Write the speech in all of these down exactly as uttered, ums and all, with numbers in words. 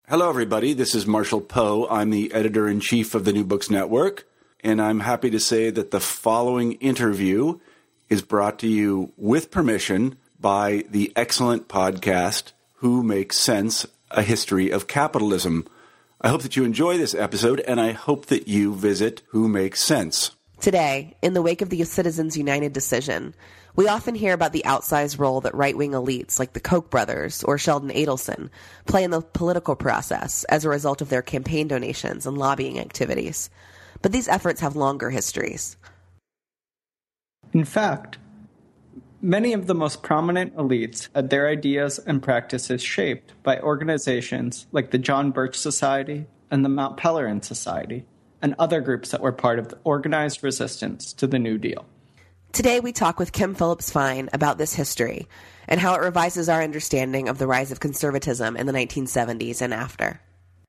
Hello, everybody. This is Marshall Poe. I'm the editor-in-chief of the New Books Network, and I'm happy to say that the following interview is brought to you with permission by the excellent podcast Who Makes Sense? A History of Capitalism. I hope that you enjoy this episode, and I hope that you visit Who Makes Sense. Today, in the wake of the Citizens United decision, we often hear about the outsized role that right-wing elites like the Koch brothers or Sheldon Adelson play in the political process as a result of their campaign donations and lobbying activities. But these efforts have longer histories. In fact, many of the most prominent elites had their ideas and practices shaped by organizations like the John Birch Society and the Mount Pelerin Society, and other groups that were part of the organized resistance to the New Deal. Today we talk with Kim Phillips Fine about this history and how it revises our understanding of the rise of conservatism in the nineteen seventies and after.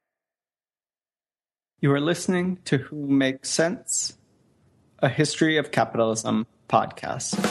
You are listening to Who Makes Sense? A History of Capitalism podcast.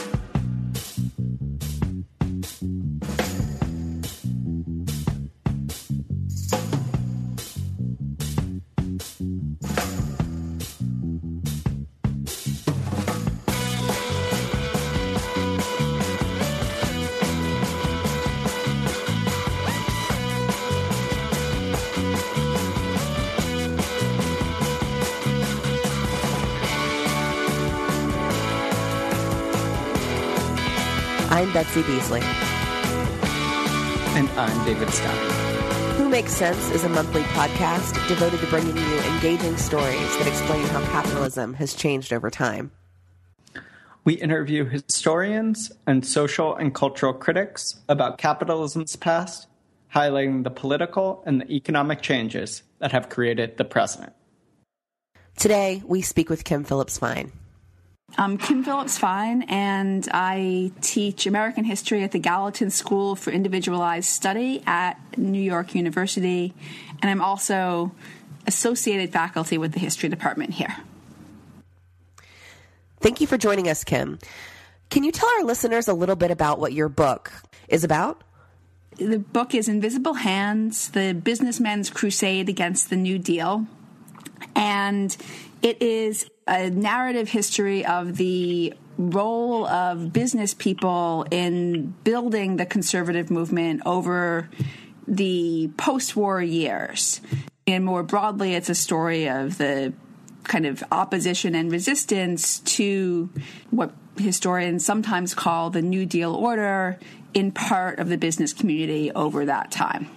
I'm Betsy Beasley. And I'm David Scott. Who Makes Sense is a monthly podcast devoted to bringing you engaging stories that explain how capitalism has changed over time. We interview historians and social and cultural critics about capitalism's past, highlighting the political and the economic changes that have created the present. Today, we speak with Kim Phillips Fine. I'm Kim Phillips Fine, and I teach American history at the Gallatin School for Individualized Study at New York University, and I'm also associated faculty with the history department here. Thank you for joining us, Kim. Can you tell our listeners a little bit about what your book is about? The book is Invisible Hands, The Businessmen's Crusade Against the New Deal, and it is a narrative history of the role of business people in building the conservative movement over the post-war years. And more broadly, it's a story of the kind of opposition and resistance to what historians sometimes call the New Deal order in part of the business community over that time.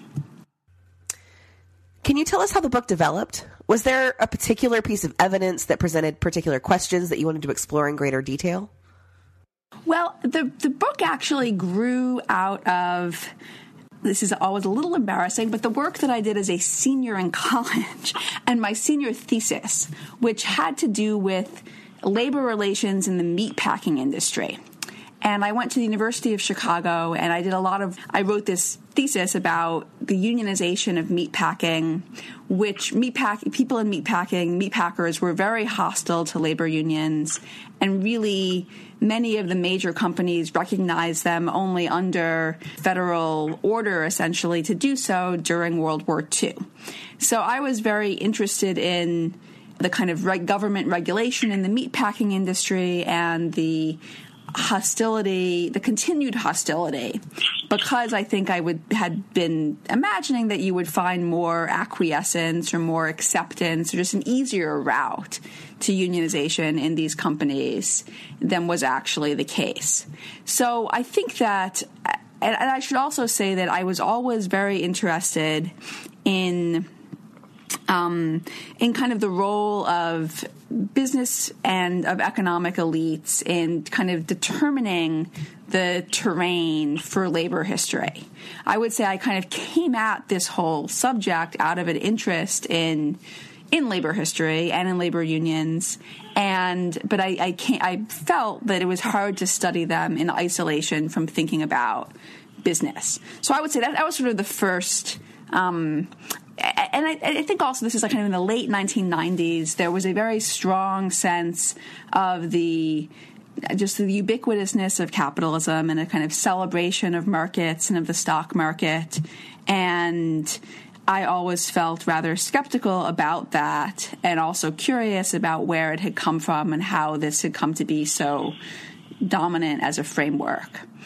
Can you tell us how the book developed? Was there a particular piece of evidence that presented particular questions that you wanted to explore in greater detail? Well, the, the book actually grew out of, this is always a little embarrassing, but the work that I did as a senior in college and my senior thesis, which had to do with labor relations in the meatpacking industry. And I went to the University of Chicago, and I did a lot of, I wrote this thesis about the unionization of meatpacking, which meatpack, people in meatpacking, meatpackers were very hostile to labor unions, and really many of the major companies recognized them only under federal order, essentially, to do so during World War Two. So I was very interested in the kind of reg- government regulation in the meatpacking industry and the hostility, the continued hostility, because I think I would had been imagining that you would find more acquiescence or more acceptance or just an easier route to unionization in these companies than was actually the case. So I think that, and I should also say that I was always very interested in Um, in kind of the role of business and of economic elites in kind of determining the terrain for labor history. I would say I kind of came at this whole subject out of an interest in in labor history and in labor unions, and but I I, can't, I felt that it was hard to study them in isolation from thinking about business. So I would say that that was sort of the first. Um, And I, I think also this is like kind of in the late nineteen nineties, there was a very strong sense of the just the ubiquitousness of capitalism and a kind of celebration of markets and of the stock market. And I always felt rather skeptical about that and also curious about where it had come from and how this had come to be so dominant as a framework.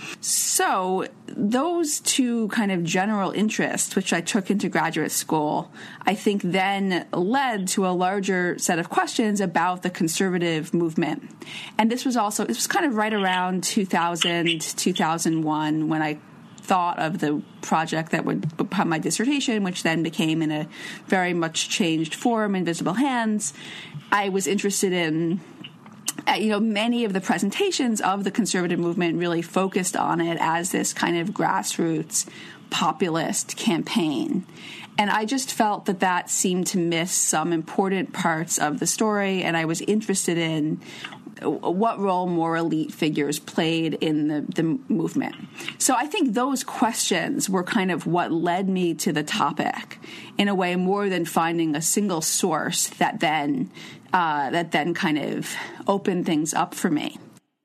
So those two kind of general interests, which I took into graduate school, I think then led to a larger set of questions about the conservative movement. And this was also, this was kind of right around two thousand, two thousand one when I thought of the project that would become my dissertation, which then became in a very much changed form, Invisible Hands. I was interested in, you know, many of the presentations of the conservative movement really focused on it as this kind of grassroots populist campaign. And I just felt that that seemed to miss some important parts of the story, and I was interested in what role more elite figures played in the, the movement. So I think those questions were kind of what led me to the topic in a way more than finding a single source that then uh, that then kind of opened things up for me.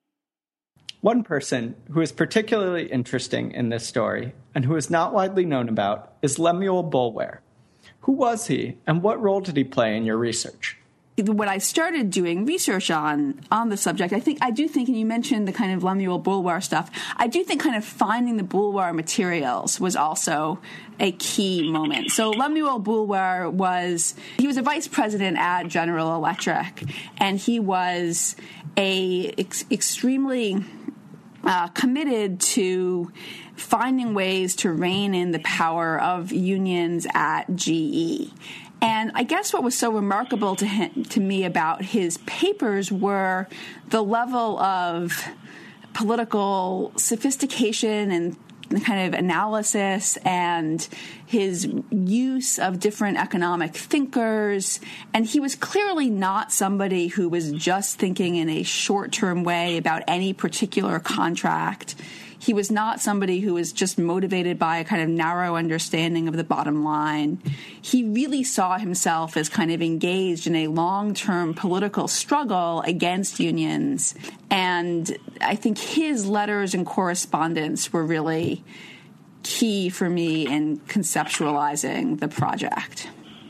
One person who is particularly interesting in this story and who is not widely known about is Lemuel Boulware. Who was he, and what role did he play in your research? When I started doing research on on the subject, I think I do think, and you mentioned the kind of Lemuel Boulware stuff, I do think kind of finding the Boulware materials was also a key moment. So Lemuel Boulware was, he was a vice president at General Electric, and he was a ex- extremely uh, committed to finding ways to rein in the power of unions at G E. And I guess what was so remarkable to him, to me about his papers were the level of political sophistication and the kind of analysis and his use of different economic thinkers. And he was clearly not somebody who was just thinking in a short-term way about any particular contract. He was not somebody who was just motivated by a kind of narrow understanding of the bottom line. He really saw himself as kind of engaged in a long-term political struggle against unions. And I think his letters and correspondence were really key for me in conceptualizing the project.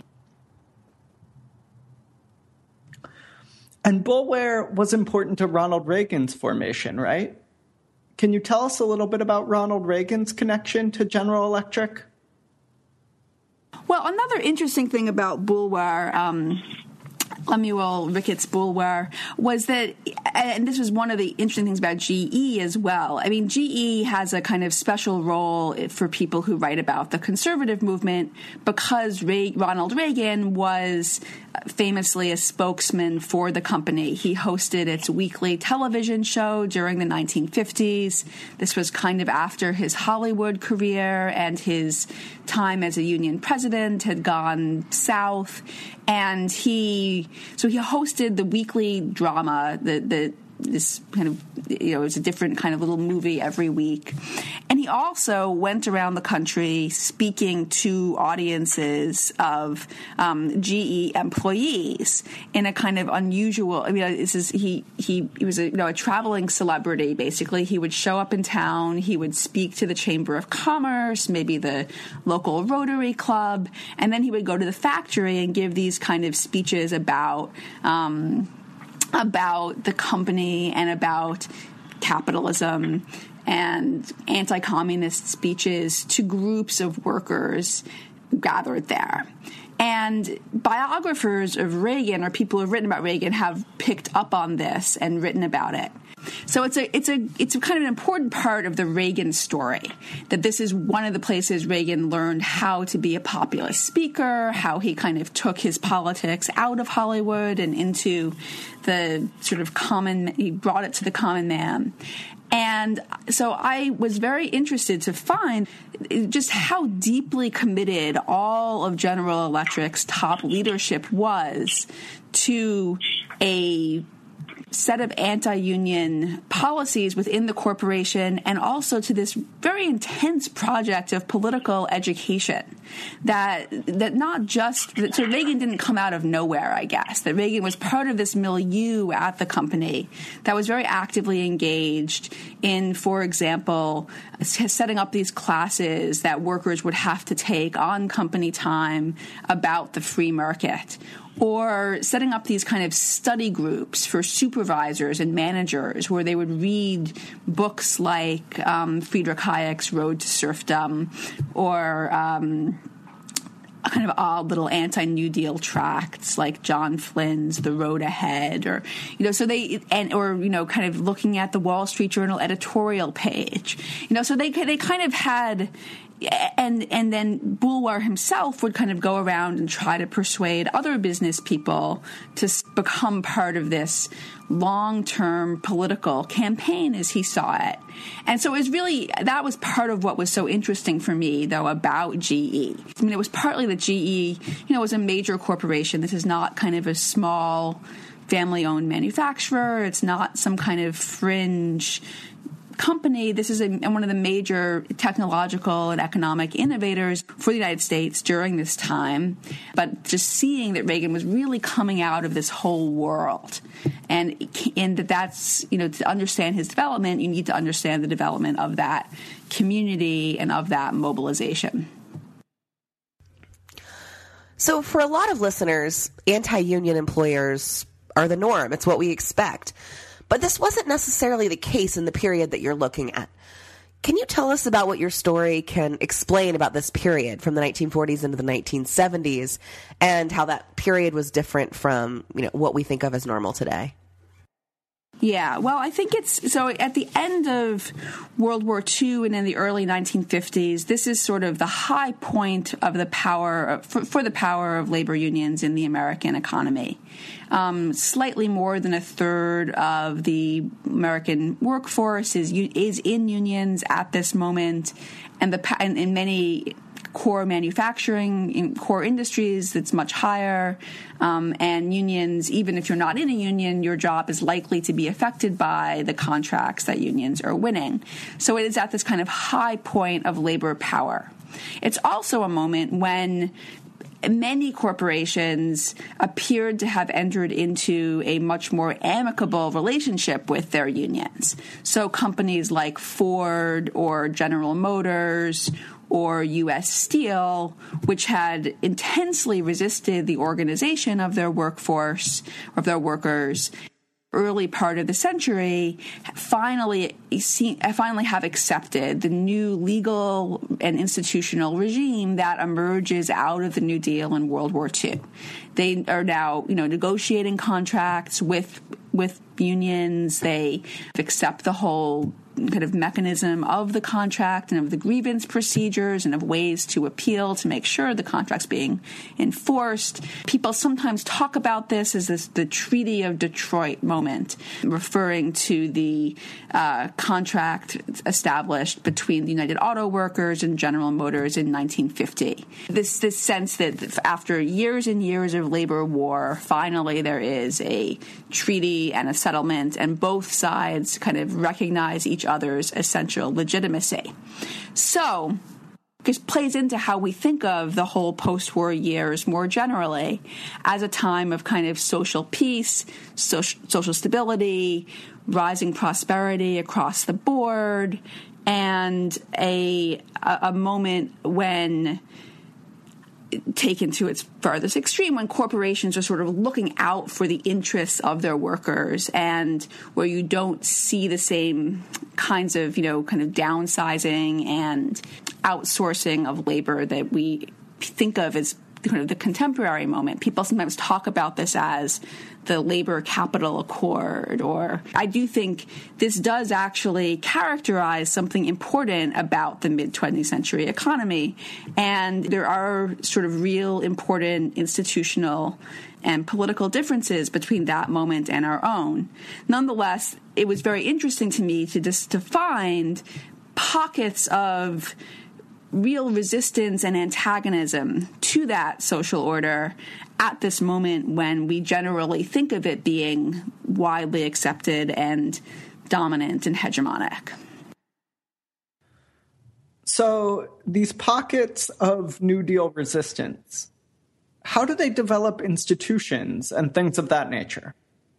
And Boulware was important to Ronald Reagan's formation, right? Can you tell us a little bit about Ronald Reagan's connection to General Electric? Well, another interesting thing about Boulware, um, Lemuel Ricketts Boulware, was that, and this was one of the interesting things about G E as well. I mean, G E has a kind of special role for people who write about the conservative movement because Ray, Ronald Reagan was famously a spokesman for the company. He hosted its weekly television show during the nineteen fifties. This was kind of after his Hollywood career, and his time as a union president had gone south. And he, so he hosted the weekly drama, the, the, this kind of, you know, it was a different kind of little movie every week. And he also went around the country speaking to audiences of um, G E employees in a kind of unusual, I mean, this is, he, he, he was a, you know, a traveling celebrity, basically. He would show up in town, he would speak to the Chamber of Commerce, maybe the local Rotary Club, and then he would go to the factory and give these kind of speeches about, um, about the company and about capitalism, and anti-communist speeches to groups of workers gathered there. And biographers of Reagan, or people who have written about Reagan, have picked up on this and written about it. So it's a it's a it's a kind of an important part of the Reagan story, that this is one of the places Reagan learned how to be a populist speaker, how he kind of took his politics out of Hollywood and into the sort of common, he brought it to the common man. And so I was very interested to find just how deeply committed all of General Electric's top leadership was to a set of anti-union policies within the corporation, and also to this very intense project of political education that that not just – so Reagan didn't come out of nowhere, I guess, that Reagan was part of this milieu at the company that was very actively engaged in, for example, setting up these classes that workers would have to take on company time about the free market, or setting up these kind of study groups for supervisors and managers where they would read books like um, Friedrich Hayek's Road to Serfdom, or um, kind of odd little anti-New Deal tracts like John Flynn's The Road Ahead, or, you know, so they, and, or, you know, kind of looking at the Wall Street Journal editorial page, you know, so they, they kind of had, and, and then Boulware himself would kind of go around and try to persuade other business people to become part of this long-term political campaign as he saw it. And so it was really, that was part of what was so interesting for me, though, about G E. I mean, it was partly that G E, you know, was a major corporation. This is not kind of a small family-owned manufacturer. It's not some kind of fringe company. This is a, one of the major technological and economic innovators for the United States during this time. But just seeing that Reagan was really coming out of this whole world, and and that that's, you know, to understand his development, you need to understand the development of that community and of that mobilization. So for a lot of listeners, anti-union employers are the norm. It's what we expect. But this wasn't necessarily the case in the period that you're looking at. Can you tell us about what your story can explain about this period from the nineteen forties into the nineteen seventies, and how that period was different from, you know, what we think of as normal today? Yeah, well, I think it's, so at the end of World War Two and in the early nineteen fifties, this is sort of the high point of the power, for, for the power of labor unions in the American economy. Um, slightly more than a third of the American workforce is is in unions at this moment, and the and in many core manufacturing, in core industries, that's much higher. Um, and unions, even if you're not in a union, your job is likely to be affected by the contracts that unions are winning. So it is at this kind of high point of labor power. It's also a moment when many corporations appeared to have entered into a much more amicable relationship with their unions. So companies like Ford or General Motors or U S Steel, which had intensely resisted the organization of their workforce, of their workers, early part of the century, finally finally have accepted the new legal and institutional regime that emerges out of the New Deal in World War Two. They are now, you know, negotiating contracts with with unions. They accept the whole kind of mechanism of the contract and of the grievance procedures and of ways to appeal to make sure the contract's being enforced. People sometimes talk about this as this, the Treaty of Detroit moment, referring to the uh, contract established between the United Auto Workers and General Motors in nineteen fifty. This, this sense that after years and years of labor war, finally there is a treaty and a settlement, and both sides kind of recognize each other's essential legitimacy. So this plays into how we think of the whole post-war years more generally as a time of kind of social peace, social, social stability, rising prosperity across the board, and a, a moment when, taken to its farthest extreme, when corporations are sort of looking out for the interests of their workers, and where you don't see the same kinds of, you know, kind of downsizing and outsourcing of labor that we think of as kind of the contemporary moment. People sometimes talk about this as the Labor Capital Accord, or I do think this does actually characterize something important about the mid-twentieth century economy. And there are sort of real important institutional and political differences between that moment and our own. Nonetheless, it was very interesting to me to just to find pockets of real resistance and antagonism to that social order at this moment when we generally think of it being widely accepted and dominant and hegemonic. So these pockets of New Deal resistance, how do they develop institutions and things of that nature?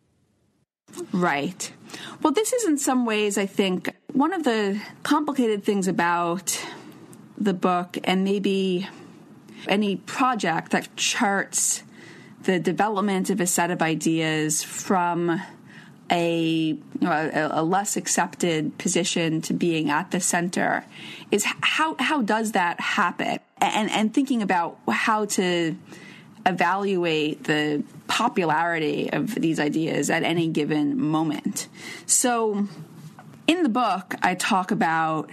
Right. Well, this is in some ways, I think, one of the complicated things about the book, and maybe any project that charts the development of a set of ideas from a, you know, a, a less accepted position to being at the center, is how how does that happen? And and thinking about how to evaluate the popularity of these ideas at any given moment. So in the book, I talk about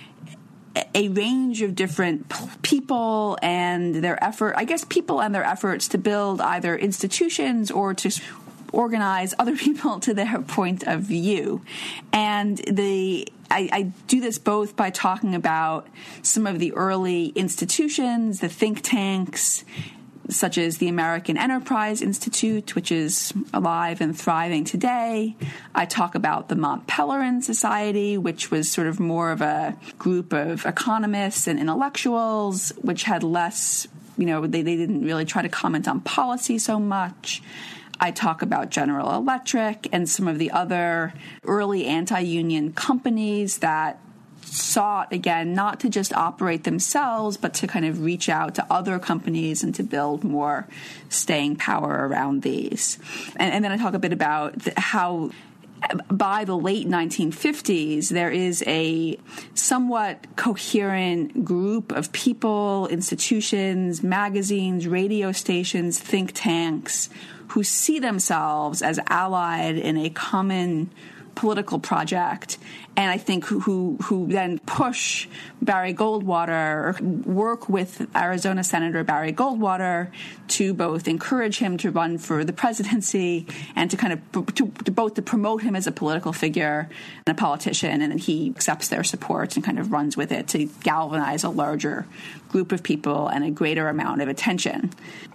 a range of different people and their effort, I guess people and their efforts to build either institutions or to organize other people to their point of view. And the I, I do this both by talking about some of the early institutions, the think tanks, such as the American Enterprise Institute, which is alive and thriving today. I talk about the Mont Pelerin Society, which was sort of more of a group of economists and intellectuals, which had less, you know, they, they didn't really try to comment on policy so much. I talk about General Electric and some of the other early anti-union companies that sought, again, not to just operate themselves, but to kind of reach out to other companies and to build more staying power around these. And, and then I talk a bit about the, how by the late nineteen fifties, there is a somewhat coherent group of people, institutions, magazines, radio stations, think tanks, who see themselves as allied in a common political project, and I think who, who who then push Barry Goldwater, or work with Arizona Senator Barry Goldwater to both encourage him to run for the presidency and to kind of to, to both to promote him as a political figure and a politician, and then he accepts their support and kind of runs with it to galvanize a larger group of people and a greater amount of attention.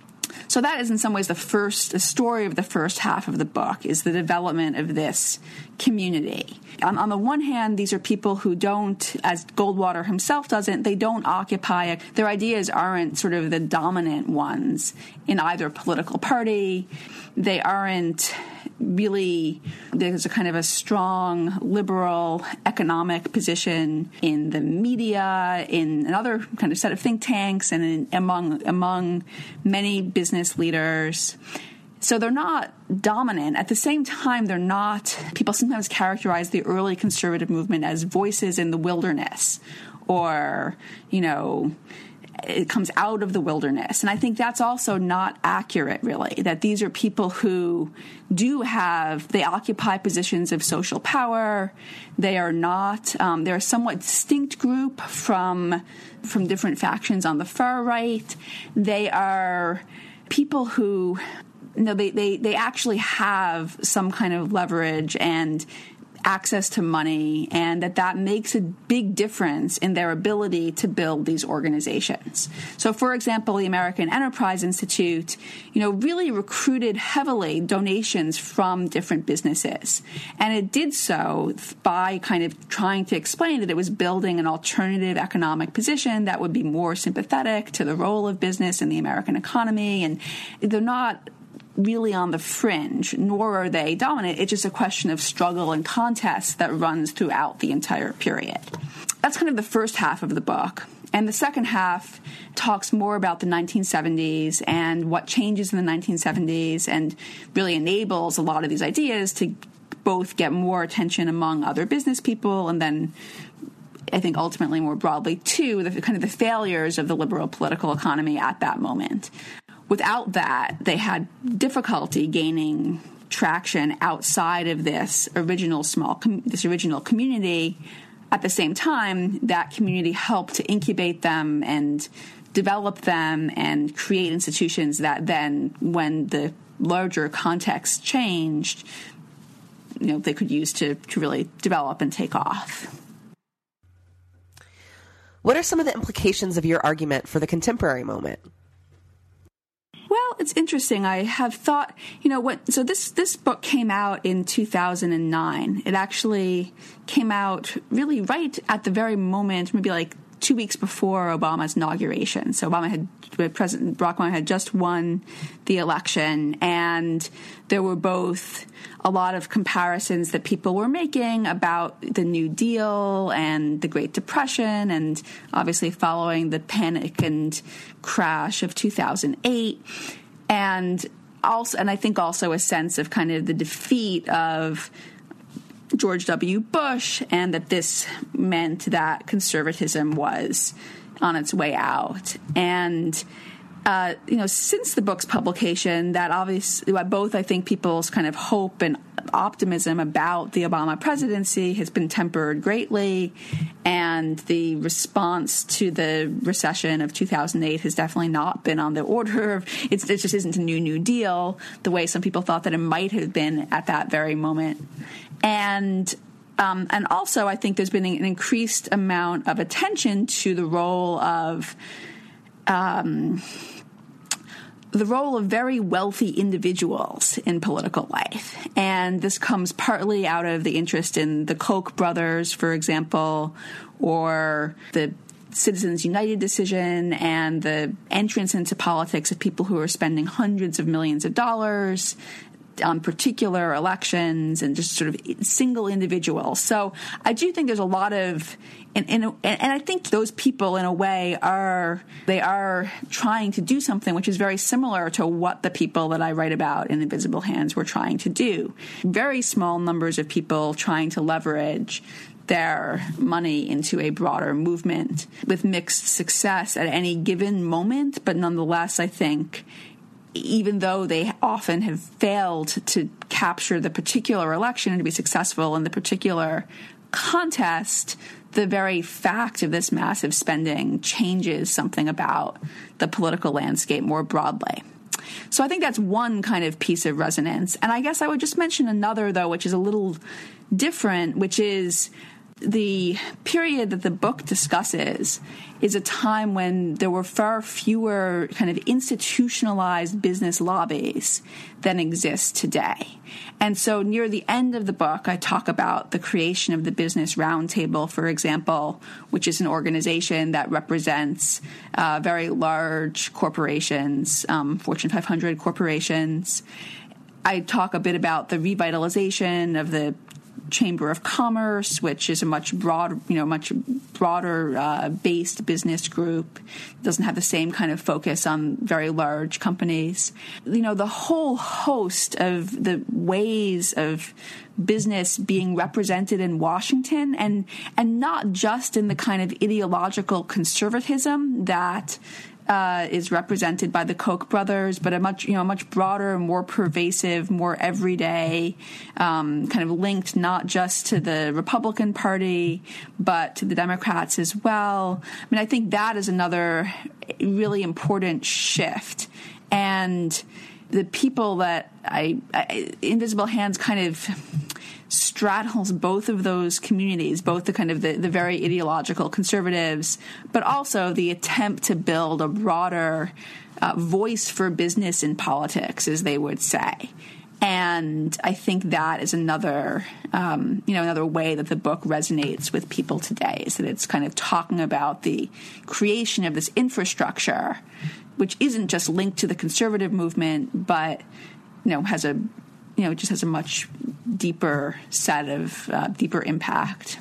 So that is in some ways the first, the story of the first half of the book, is the development of this community. On, on the one hand, these are people who don't, as Goldwater himself doesn't, they don't occupy, their ideas aren't sort of the dominant ones in either political party. They aren't really, there's a kind of a strong liberal economic position in the media, in another kind of set of think tanks, and in, among among many business leaders. So they're not dominant. At the same time, they're not, people sometimes characterize the early conservative movement as voices in the wilderness, or, you know, it comes out of the wilderness. And I think that's also not accurate, really, that these are people who do have, they occupy positions of social power. They are not, um, they're a somewhat distinct group from, from different factions on the far right. They are people who, you know, they, they, they actually have some kind of leverage and access to money, and that that makes a big difference in their ability to build these organizations. So, for example, the American Enterprise Institute, you know, really recruited heavily donations from different businesses. And it did so by kind of trying to explain that it was building an alternative economic position that would be more sympathetic to the role of business in the American economy. And they're not really on the fringe, nor are they dominant. It's just a question of struggle and contest that runs throughout the entire period. That's kind of the first half of the book. And the second half talks more about the nineteen seventies and what changes in the nineteen seventies, and really enables a lot of these ideas to both get more attention among other business people, and then I think ultimately more broadly too, the kind of the failures of the liberal political economy at that moment. Without that, they had difficulty gaining traction outside of this original small, com- this original community. At the same time, that community helped to incubate them and develop them and create institutions that then, when the larger context changed, you know, they could use to, to really develop and take off. What are some of the implications of your argument for the contemporary moment? Well, it's interesting. I have thought, you know, what, so this, this book came out in two thousand nine. It actually came out really right at the very moment, maybe like two weeks before Obama's inauguration. So Obama had, President Barack Obama had just won the election, and there were both a lot of comparisons that people were making about the New Deal and the Great Depression, and obviously following the panic and crash of two thousand eight. And also, and I think also a sense of kind of the defeat of George W. Bush, and that this meant that conservatism was on its way out. And, uh, you know, since the book's publication, that obviously, both I think people's kind of hope and optimism about the Obama presidency has been tempered greatly, and the response to the recession of two thousand eight has definitely not been on the order of, it's, it just isn't a new New Deal the way some people thought that it might have been at that very moment. And um, and also, I think there's been an increased amount of attention to the role of um, the role of very wealthy individuals in political life. And this comes partly out of the interest in the Koch brothers, for example, or the Citizens United decision, and the entrance into politics of people who are spending hundreds of millions of dollars on particular elections and just sort of single individuals. So I do think there's a lot of, and, and, and I think those people in a way are, they are trying to do something which is very similar to what the people that I write about in Invisible Hands were trying to do. Very small numbers of people trying to leverage their money into a broader movement with mixed success at any given moment. But nonetheless, I think even though they often have failed to capture the particular election and to be successful in the particular contest, the very fact of this massive spending changes something about the political landscape more broadly. So I think that's one kind of piece of resonance. And I guess I would just mention another, though, which is a little different, which is the period that the book discusses is a time when there were far fewer kind of institutionalized business lobbies than exist today. And so near the end of the book, I talk about the creation of the Business Roundtable, for example, which is an organization that represents uh, very large corporations, um, Fortune five hundred corporations. I talk a bit about the revitalization of the Chamber of Commerce, which is a much broad, you know, much broader uh, based business group. It doesn't have the same kind of focus on very large companies. You know, the whole host of the ways of business being represented in Washington, and and not just in the kind of ideological conservatism that Uh, is represented by the Koch brothers, but a much, you know, much broader, more pervasive, more everyday, um, kind of linked not just to the Republican Party, but to the Democrats as well. I mean, I think that is another really important shift. And the people that I, I Invisible Hands kind of straddles both of those communities, both the kind of the, the very ideological conservatives, but also the attempt to build a broader uh, voice for business in politics, as they would say. And I think that is another, um, you know, another way that the book resonates with people today, is that it's kind of talking about the creation of this infrastructure, which isn't just linked to the conservative movement, but, you know, has a you know, it just has a much deeper set of, uh, deeper impact.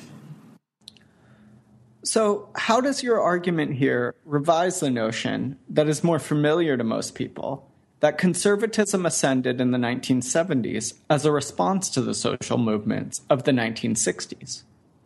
So how does your argument here revise the notion that is more familiar to most people, that conservatism ascended in the nineteen seventies as a response to the social movements of the nineteen sixties?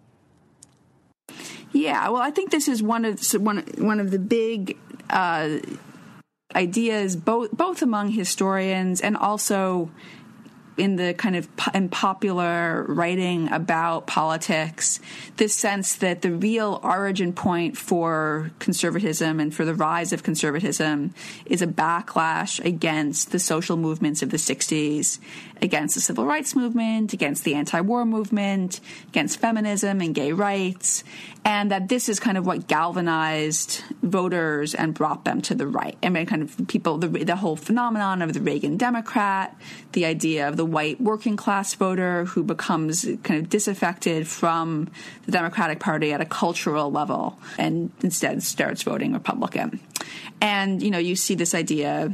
Yeah, well, I think this is one of one, one of the big uh, ideas, both both among historians and also in the kind of po- in popular writing about politics, this sense that the real origin point for conservatism and for the rise of conservatism is a backlash against the social movements of the sixties, against the civil rights movement, against the anti-war movement, against feminism and gay rights, and that this is kind of what galvanized voters and brought them to the right. I mean, kind of people, the, the whole phenomenon of the Reagan Democrat, the idea of the white working class voter who becomes kind of disaffected from the Democratic Party at a cultural level and instead starts voting Republican. And, you know, you see this idea,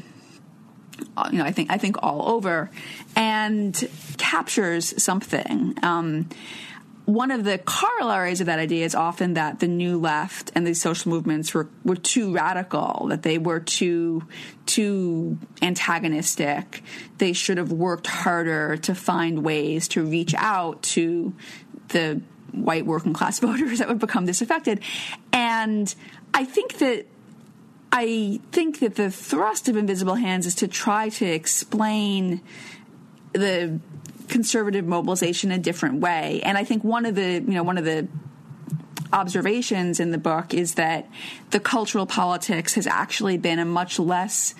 you know, I think I think all over, and captures something. Um, one of the corollaries of that idea is often that the New Left and these social movements were, were too radical, that they were too too antagonistic. They should have worked harder to find ways to reach out to the white working class voters that would become disaffected. And I think that I think that the thrust of Invisible Hands is to try to explain the conservative mobilization a different way. And I think one of the, you know, one of the observations in the book is that the cultural politics has actually been a much less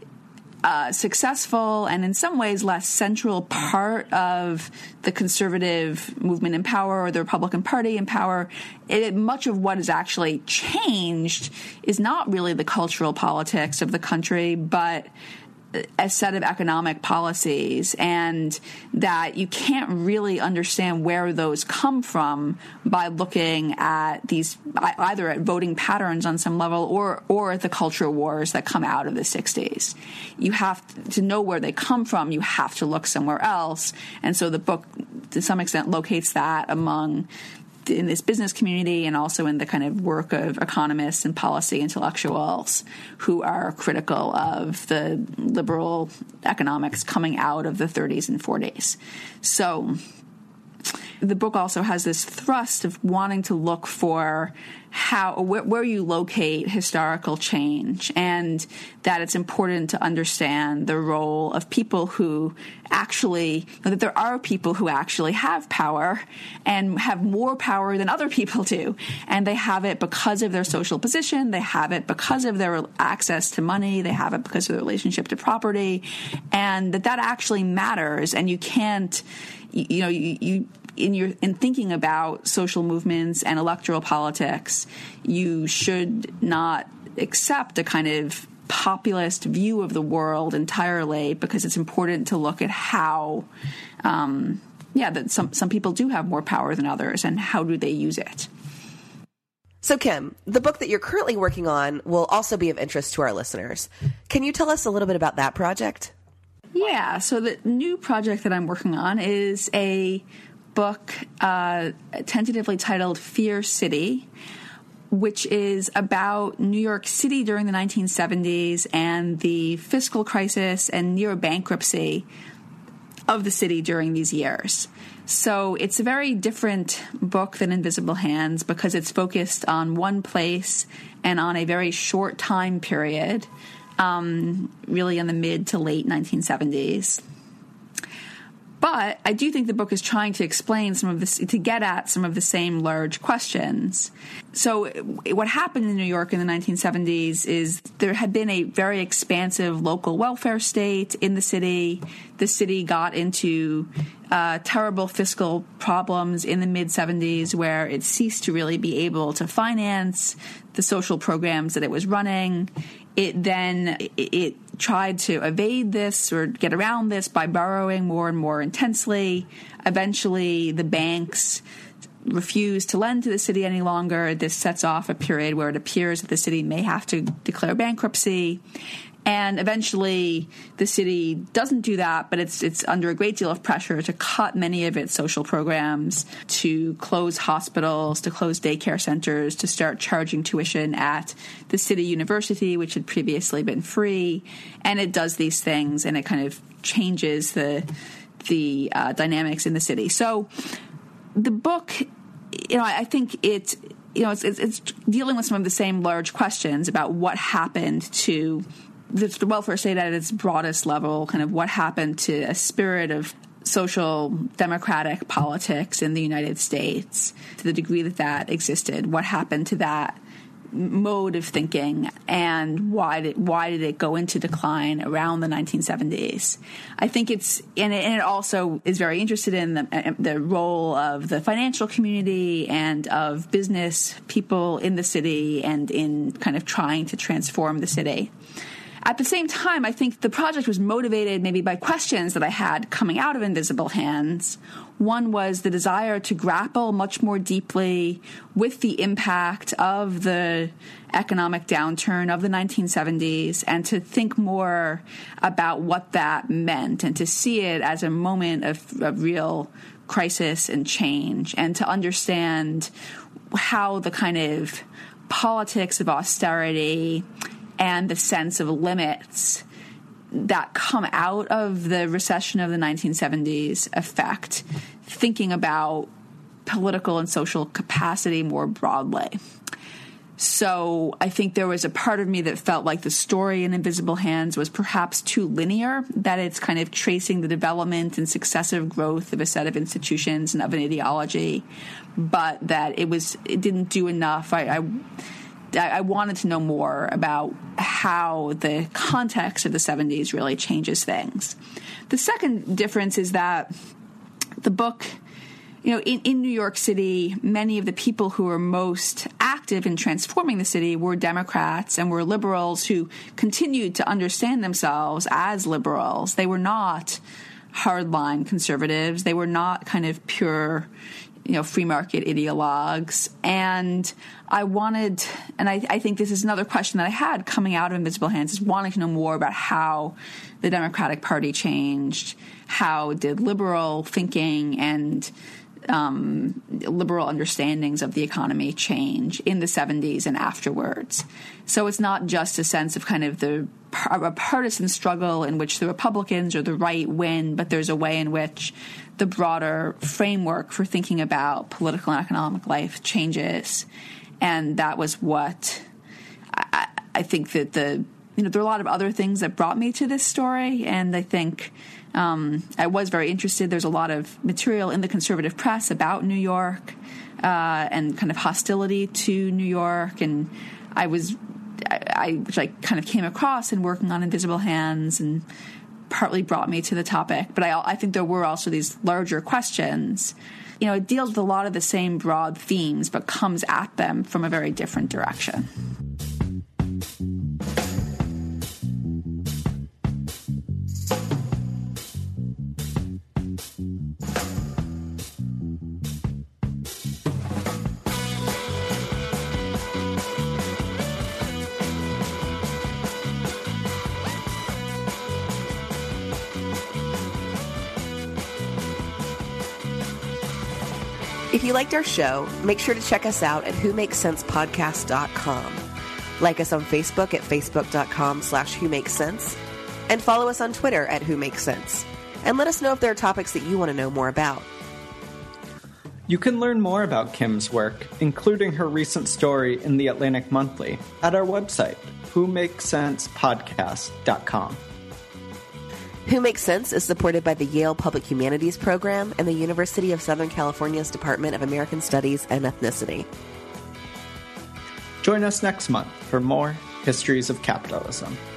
uh, successful and in some ways less central part of the conservative movement in power or the Republican Party in power. It, much of what has actually changed is not really the cultural politics of the country, but a set of economic policies, and that you can't really understand where those come from by looking at these, either at voting patterns on some level or or at the culture wars that come out of the sixties. You have to know where they come from. You have to look somewhere else. And so the book, to some extent, locates that among in this business community and also in the kind of work of economists and policy intellectuals who are critical of the liberal economics coming out of the thirties and forties. So the book also has this thrust of wanting to look for how where, where you locate historical change, and that it's important to understand the role of people who actually, that there are people who actually have power and have more power than other people do. And they have it because of their social position. They have it because of their access to money. They have it because of their relationship to property, and that that actually matters. And you can't, you, you know, you, you in your in thinking about social movements and electoral politics, you should not accept a kind of populist view of the world entirely, because it's important to look at how, um, yeah, that some some people do have more power than others, and how do they use it. So, Kim, the book that you're currently working on will also be of interest to our listeners. Can you tell us a little bit about that project? Yeah, so the new project that I'm working on is a book uh, tentatively titled Fear City, which is about New York City during the nineteen seventies and the fiscal crisis and near bankruptcy of the city during these years. So it's a very different book than Invisible Hands because it's focused on one place and on a very short time period, um, really in the mid to late nineteen seventies. But I do think the book is trying to explain some of this, to get at some of the same large questions. So what happened in New York in the nineteen seventies is there had been a very expansive local welfare state in the city. The city got into uh, terrible fiscal problems in the mid-seventies where it ceased to really be able to finance the social programs that it was running. It then it tried to evade this or get around this by borrowing more and more intensely. Eventually, the banks refused to lend to the city any longer. This sets off a period where it appears that the city may have to declare bankruptcy. And eventually, the city doesn't do that, but it's it's under a great deal of pressure to cut many of its social programs, to close hospitals, to close daycare centers, to start charging tuition at the city university, which had previously been free. And it does these things, and it kind of changes the the uh, dynamics in the city. So the book, you know, I, I think it, you know, it's, it's it's dealing with some of the same large questions about what happened to the welfare state at its broadest level, kind of what happened to a spirit of social democratic politics in the United States, to the degree that that existed, what happened to that mode of thinking, and why did why did it go into decline around the nineteen seventies? I think it's and it, and it also is very interested in the, the role of the financial community and of business people in the city and in kind of trying to transform the city. At the same time, I think the project was motivated maybe by questions that I had coming out of Invisible Hands. One was the desire to grapple much more deeply with the impact of the economic downturn of the nineteen seventies and to think more about what that meant and to see it as a moment of, of real crisis and change, and to understand how the kind of politics of austerity and the sense of limits that come out of the recession of the nineteen seventies affect thinking about political and social capacity more broadly. So I think there was a part of me that felt like the story in Invisible Hands was perhaps too linear, that it's kind of tracing the development and successive growth of a set of institutions and of an ideology, but that it was it didn't do enough. I, I I wanted to know more about how the context of the seventies really changes things. The second difference is that the book, you know, in, in New York City, many of the people who were most active in transforming the city were Democrats and were liberals who continued to understand themselves as liberals. They were not hardline conservatives. They were not kind of pure, you know, free market ideologues. And I wanted, and I, I think this is another question that I had coming out of Invisible Hands, is wanting to know more about how the Democratic Party changed, how did liberal thinking and um, liberal understandings of the economy change in the seventies and afterwards. So it's not just a sense of kind of the a partisan struggle in which the Republicans or the right win, but there's a way in which the broader framework for thinking about political and economic life changes. And that was what I, I think that the, you know, there are a lot of other things that brought me to this story. And I think um, I was very interested. There's a lot of material in the conservative press about New York uh, and kind of hostility to New York. And I was, I, I, which I kind of came across in working on Invisible Hands and partly brought me to the topic. But I, I think there were also these larger questions. You know, it deals with a lot of the same broad themes, but comes at them from a very different direction. If you liked our show, make sure to check us out at who makes sense podcast dot com. Like us on Facebook at facebook.com slash who makes sense. And follow us on Twitter at who makes sense. And let us know if there are topics that you want to know more about. You can learn more about Kim's work, including her recent story in the Atlantic Monthly, at our website, who makes sense podcast dot com. Who Makes Sense is supported by the Yale Public Humanities Program and the University of Southern California's Department of American Studies and Ethnicity. Join us next month for more Histories of Capitalism.